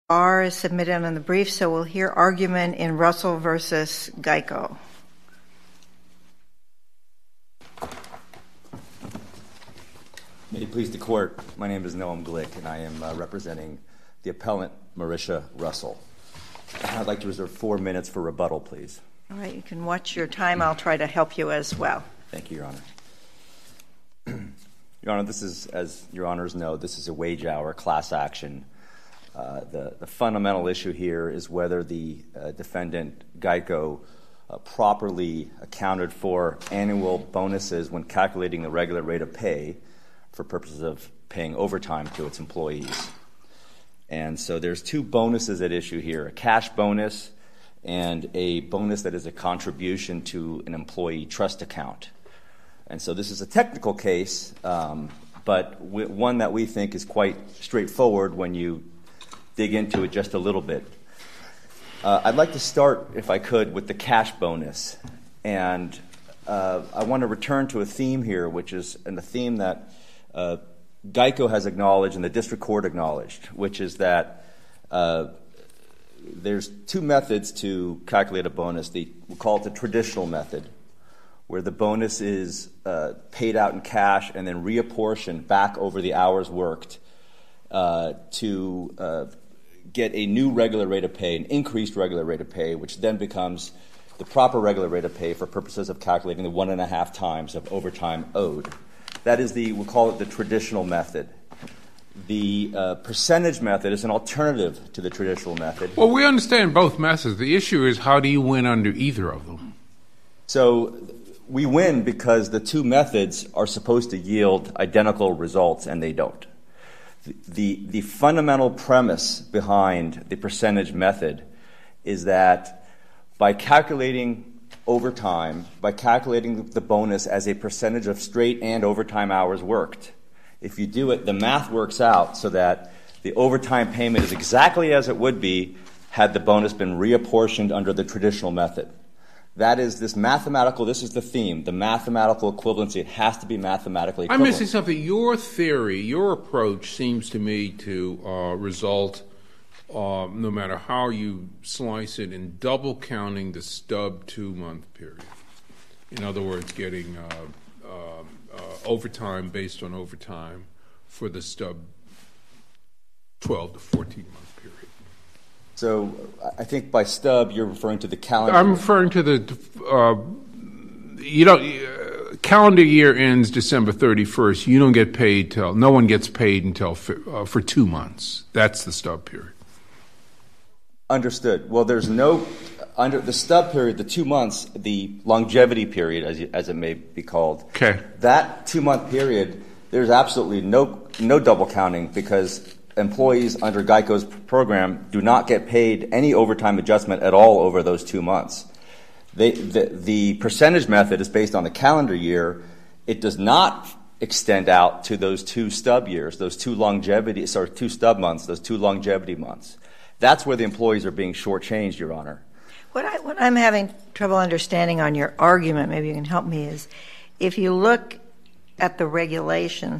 R is submitted on the brief, so we'll hear argument in Russell versus Geico. May it please the court, my name is Noam Glick, and I am representing the appellant Marisha Russell. I'd like to reserve 4 minutes for rebuttal, please. All right, you can watch your time. I'll try to help you as well. Thank you, Your Honor. Your Honor, this is, as Your Honors know, this is a wage hour class action. The fundamental issue here is whether the defendant, Geico, properly accounted for annual bonuses when calculating the regular rate of pay for purposes of paying overtime to its employees. And so there's 2 bonuses at issue here, a cash bonus and a bonus that is a contribution to an employee trust account. And so this is a technical case, but one that we think is quite straightforward when you dig into it just a little bit. I'd like to start, if I could, with the cash bonus. And I want to return to a theme here, which is a theme that Geico has acknowledged and the district court acknowledged, which is that there's 2 methods to calculate a bonus. We'll call it the traditional method, where the bonus is paid out in cash and then reapportioned back over the hours worked to get a new regular rate of pay, an increased regular rate of pay, which then becomes the proper regular rate of pay for purposes of calculating the 1.5 times of overtime owed. That is we'll call it the traditional method. The percentage method is an alternative to the traditional method. Well, we understand both methods. The issue is, how do you win under either of them? So we win because the 2 methods are supposed to yield identical results, and they don't. The fundamental premise behind the percentage method is that by calculating overtime, by calculating the bonus as a percentage of straight and overtime hours worked, if you do it, the math works out so that the overtime payment is exactly as it would be had the bonus been reapportioned under the traditional method. That is this is the theme, the mathematical equivalency. It has to be mathematically equivalent. I'm missing something. Your theory, your approach seems to me to result, no matter how you slice it, in double counting the stub 2-month period. In other words, getting overtime based on overtime for the stub 12 to 14-month period. So I think by stub you're referring to the calendar. I'm referring to the calendar year ends December 31st. You don't get paid till no one gets paid until for 2 months. That's the stub period. Understood. Well, there's no under the stub period, the 2 months, the longevity period, as it may be called. Okay. That 2-month period, there's absolutely no double counting because employees under Geico's program do not get paid any overtime adjustment at all over those 2 months. The percentage method is based on the calendar year. It does not extend out to those 2 stub years, those 2 stub months, those 2 longevity months. That's where the employees are being shortchanged, Your Honor. What I'm having trouble understanding on your argument, maybe you can help me, is if you look at the regulation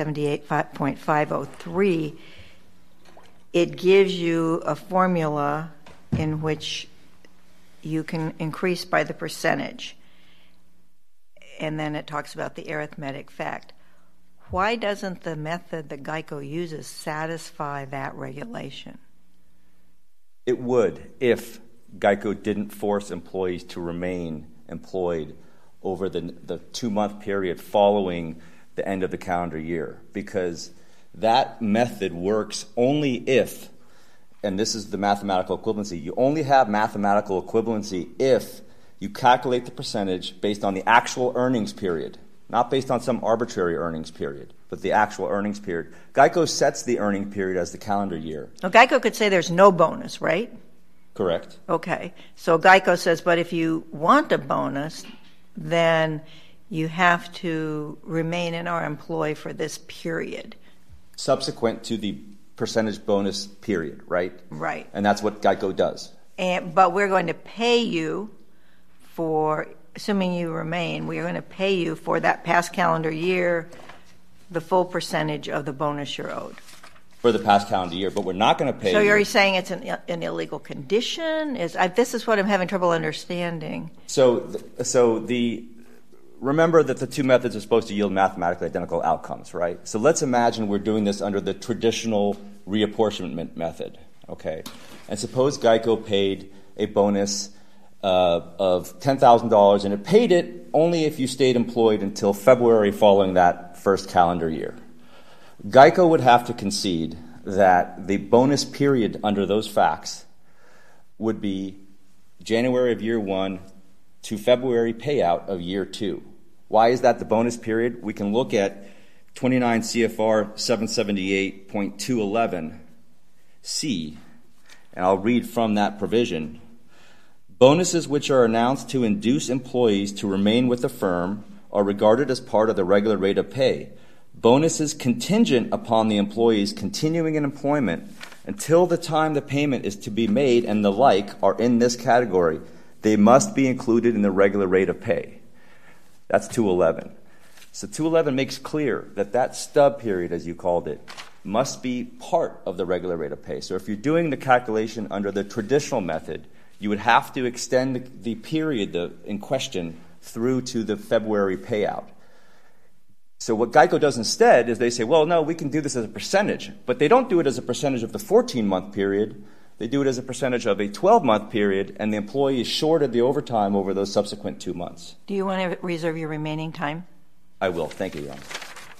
778.503, it gives you a formula in which you can increase by the percentage, and then it talks about the arithmetic fact. Why doesn't the method that Geico uses satisfy that regulation? It would if Geico didn't force employees to remain employed over the 2-month period following the end of the calendar year, because that method works only if, and this is the mathematical equivalency, you only have mathematical equivalency if you calculate the percentage based on the actual earnings period, not based on some arbitrary earnings period, but the actual earnings period. Geico sets the earning period as the calendar year. Now, Geico could say there's no bonus, right? Correct. Okay. So Geico says, but if you want a bonus, then you have to remain in our employ for this period. Subsequent to the percentage bonus period, right? Right. And that's what Geico does. But we're going to pay you for, assuming you remain, we are going to pay you for that past calendar year the full percentage of the bonus you're owed. for the past calendar year, but we're not going to pay. So you're saying it's an illegal condition? This is what I'm having trouble understanding. Remember that the two methods are supposed to yield mathematically identical outcomes, right? So let's imagine we're doing this under the traditional reapportionment method, okay? And suppose GEICO paid a bonus of $10,000, and it paid it only if you stayed employed until February following that first calendar year. GEICO would have to concede that the bonus period under those facts would be January of year one to February payout of year two. Why is that the bonus period? We can look at 29 CFR 778.211C, and I'll read from that provision. Bonuses which are announced to induce employees to remain with the firm are regarded as part of the regular rate of pay. Bonuses contingent upon the employees continuing in employment until the time the payment is to be made and the like are in this category. They must be included in the regular rate of pay. That's 211. So 211 makes clear that that stub period, as you called it, must be part of the regular rate of pay. So if you're doing the calculation under the traditional method, you would have to extend the period in question through to the February payout. So what GEICO does instead is they say, well, no, we can do this as a percentage. But they don't do it as a percentage of the 14-month period. They do it as a percentage of a 12-month period, and the employee is shorted the overtime over those subsequent 2 months. Do you want to reserve your remaining time? I will. Thank you, Your Honor.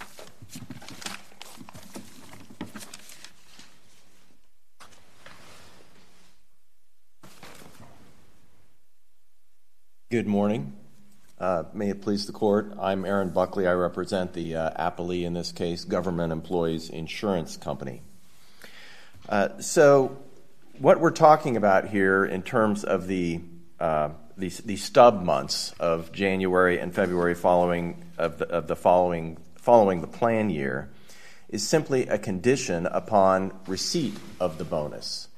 Good morning. May it please the Court. I'm Aaron Buckley. I represent the appellee in this case, Government Employees Insurance Company. So what we're talking about here in terms of the stub months of January and February following the plan year is simply a condition upon receipt of the bonus.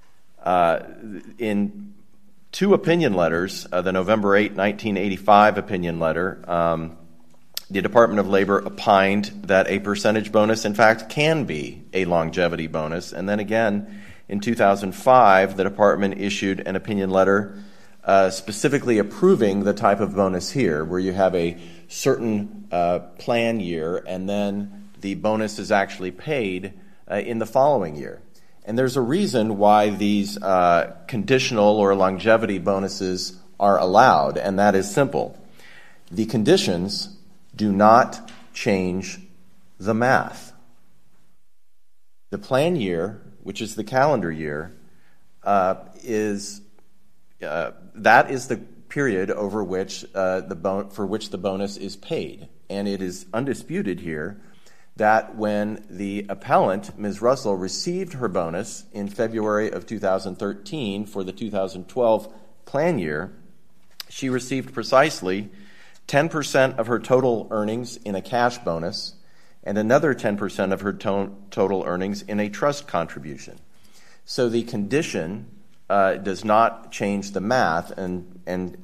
In two opinion letters, the November 8, 1985 opinion letter, the Department of Labor opined that a percentage bonus, in fact, can be a longevity bonus. And then again, in 2005, the department issued an opinion letter specifically approving the type of bonus here, where you have a certain plan year and then the bonus is actually paid in the following year. And there's a reason why these conditional or longevity bonuses are allowed, and that is simple. The conditions do not change the math. The plan year, which is the calendar year, is the period over which for which the bonus is paid, and it is undisputed here that when the appellant, Ms. Russell, received her bonus in February of 2013 for the 2012 plan year, she received precisely 10% of her total earnings in a cash bonus and another 10% of her total earnings in a trust contribution. So the condition does not change the math, and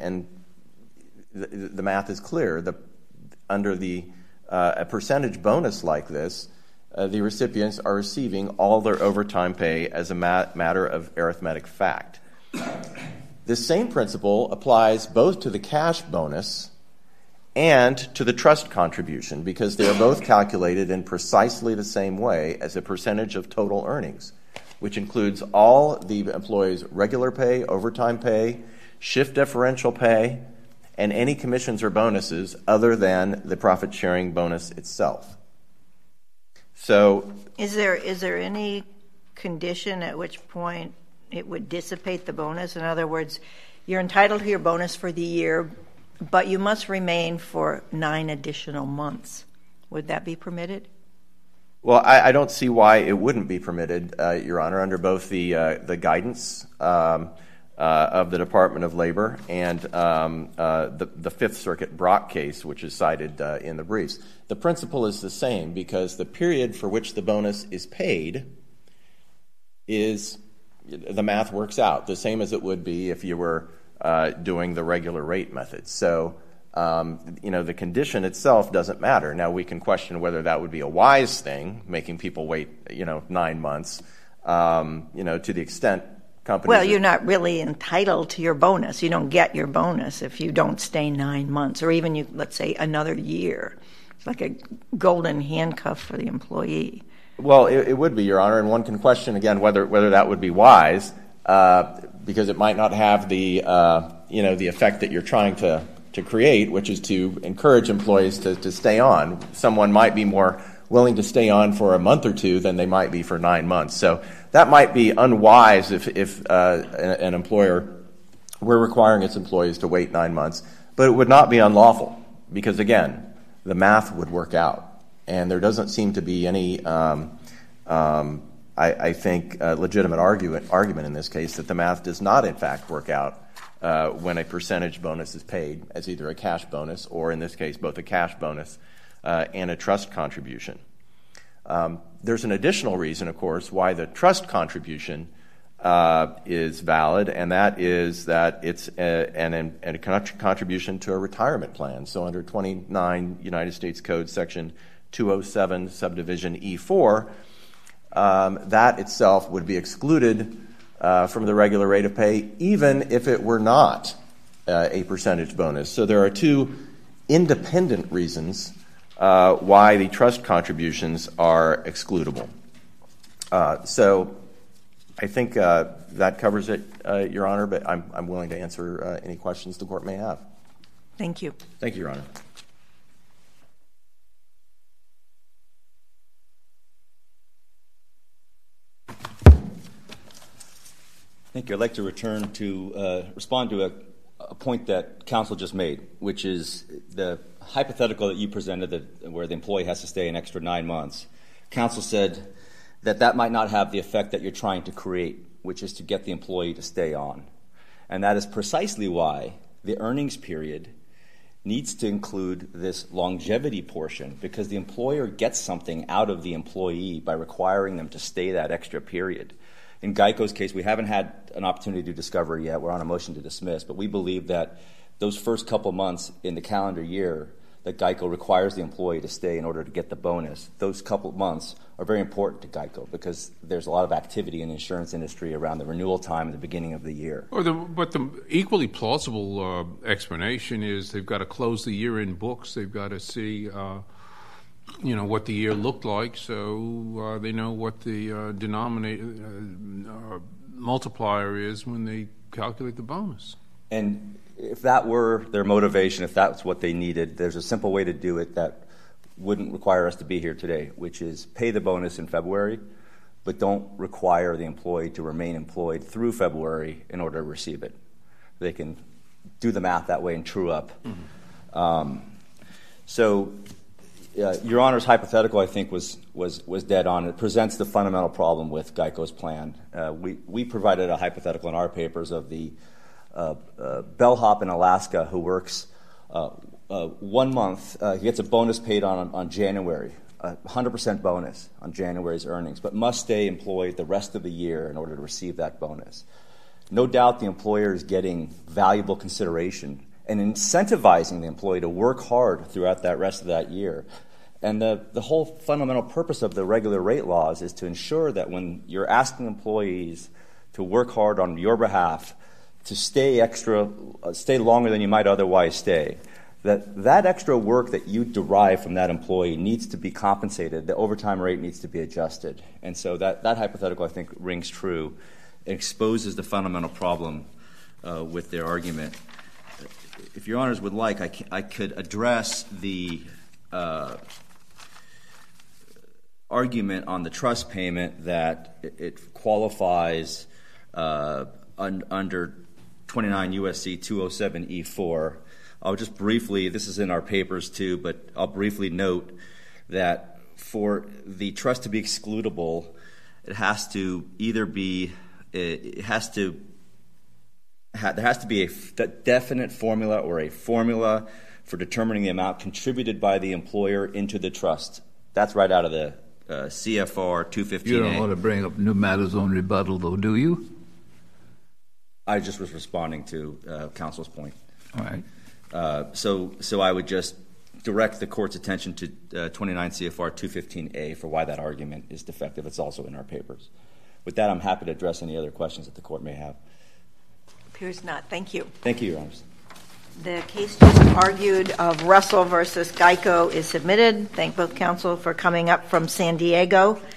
the math is clear. Under a percentage bonus like this, the recipients are receiving all their overtime pay as a matter of arithmetic fact. This same principle applies both to the cash bonus and to the trust contribution, because they are both calculated in precisely the same way as a percentage of total earnings, which includes all the employee's regular pay, overtime pay, shift differential pay, and any commissions or bonuses other than the profit-sharing bonus itself. So, is there any condition at which point it would dissipate the bonus? In other words, you're entitled to your bonus for the year, but you must remain for 9 additional months. Would that be permitted? Well, I don't see why it wouldn't be permitted, Your Honor, under both the guidance of the Department of Labor and the Fifth Circuit Brock case, which is cited in the briefs. The principle is the same, because the period for which the bonus is paid the math works out, the same as it would be if you were doing the regular rate method. So The condition itself doesn't matter. Now, we can question whether that would be a wise thing, making people wait, 9 months, to the extent companies... Well, you're not really entitled to your bonus. You don't get your bonus if you don't stay 9 months, or even, let's say, another year. It's like a golden handcuff for the employee. Well, it would be, Your Honor, and one can question, again, whether that would be wise, because it might not have the effect that you're trying to create, which is to encourage employees to stay on. Someone might be more willing to stay on for a month or two than they might be for 9 months. So that might be unwise if an employer were requiring its employees to wait 9 months, but it would not be unlawful because, again, the math would work out. And there doesn't seem to be any, I think, legitimate argument in this case that the math does not, in fact, work out when a percentage bonus is paid as either a cash bonus or, in this case, both a cash bonus and a trust contribution. There's an additional reason, of course, why the trust contribution is valid, and that is that it's a contribution to a retirement plan. So under 29 United States Code Section 207 subdivision E4, that itself would be excluded from the regular rate of pay, even if it were not a percentage bonus. So there are two independent reasons why the trust contributions are excludable. So I think that covers it, Your Honor, but I'm willing to answer any questions the court may have. Thank you. Thank you, Your Honor. Thank you. I'd like to return to respond to a point that counsel just made, which is the hypothetical that you presented where the employee has to stay an extra 9 months. Counsel said that might not have the effect that you're trying to create, which is to get the employee to stay on. And that is precisely why the earnings period needs to include this longevity portion, because the employer gets something out of the employee by requiring them to stay that extra period. In GEICO's case, we haven't had an opportunity to discover yet. We're on a motion to dismiss, but we believe that those first couple months in the calendar year that GEICO requires the employee to stay in order to get the bonus, those couple months are very important to GEICO because there's a lot of activity in the insurance industry around the renewal time at the beginning of the year. But the equally plausible explanation is they've got to close the year in books. They've got to see what the year looked like, so they know what the multiplier is when they calculate the bonus. And if that were their motivation, if that's what they needed, there's a simple way to do it that wouldn't require us to be here today, which is pay the bonus in February, but don't require the employee to remain employed through February in order to receive it. They can do the math that way and true up. Your Honor's hypothetical, I think, was dead on. It presents the fundamental problem with GEICO's plan. We provided a hypothetical in our papers of the bellhop in Alaska who works 1 month. He gets a bonus paid on January, 100% bonus on January's earnings, but must stay employed the rest of the year in order to receive that bonus. No doubt the employer is getting valuable consideration and incentivizing the employee to work hard throughout that rest of that year. And the whole fundamental purpose of the regular rate laws is to ensure that when you're asking employees to work hard on your behalf, to stay longer than you might otherwise stay, that extra work that you derive from that employee needs to be compensated. The overtime rate needs to be adjusted. And so that hypothetical, I think, rings true. It exposes the fundamental problem with their argument. If Your Honors would like, I could address the argument on the trust payment that it qualifies under 29 U.S.C. 207 E4. I'll just briefly, this is in our papers too, but I'll briefly note that for the trust to be excludable, there has to be a definite formula or a formula for determining the amount contributed by the employer into the trust. That's right out of the CFR 215A. You don't want to bring up new matters on rebuttal, though, do you? I just was responding to counsel's point. All right. So I would just direct the court's attention to 29 CFR 215A for why that argument is defective. It's also in our papers. With that, I'm happy to address any other questions that the court may have. Appears not. Thank you. Thank you, Your Honors. The case just argued of Russell versus Geico is submitted. Thank both counsel for coming up from San Diego.